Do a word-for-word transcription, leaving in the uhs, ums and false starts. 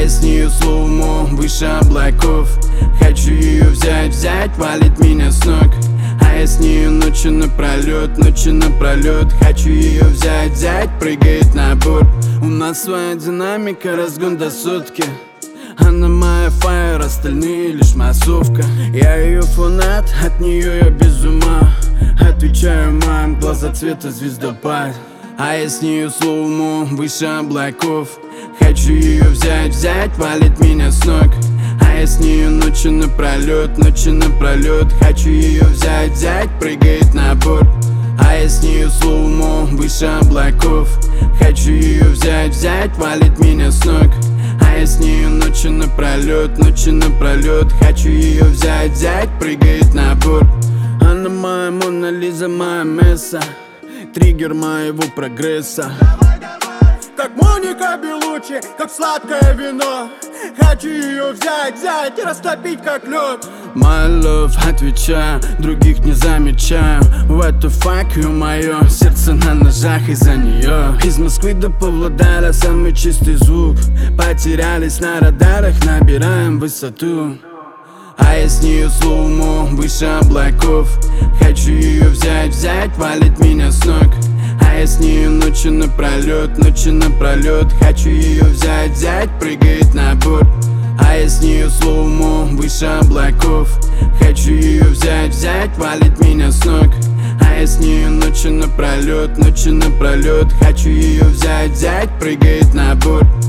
я с нею слоумо, выше облаков. Хочу ее взять, взять, валит меня с ног. А я с нею ночью напролет, ночью напролет. Хочу ее взять, взять, прыгает на борт. У нас своя динамика, разгон до сотки. Она моя фаер, остальные лишь массовка. Я ее фанат, от нее я без ума. Отвечаю, мам, глаза цвета звездопад. А я с нею слоумо, выше облаков. Хочу ее взять, взять, валит меня с ног. А я с нею ночью напролет, ночью напролет. Хочу ее взять, взять, прыгает на борт. А я с нею слоумо, выше облаков. Хочу ее взять, взять, валит меня с ног. А я с нею ночью напролет, ночью напролет. Хочу ее взять, взять, прыгает на борт. Она моя Мона Лиза, моя Месса, триггер моего прогресса. Как Моника Белуччи, как сладкое вино. Хочу ее взять, взять и растопить как лед. My love, отвечаю, других не замечаю. What the fuck, ё-моё, сердце на ножах из-за нее. Из Москвы до Павлодара самый чистый звук. Потерялись на радарах, набираем высоту. А я с нею слоумо, выше облаков. Хочу ее взять, взять, валит меня с ног. А я с нею ночью напролет, ночью напролет. Хочу ее взять, взять, прыгает на борт. А я с нею слоумо, выше облаков. Хочу ее взять, взять, валит меня с ног. А я с нею ночью напролет, ночью напролет. Хочу ее взять, взять, прыгает на борт.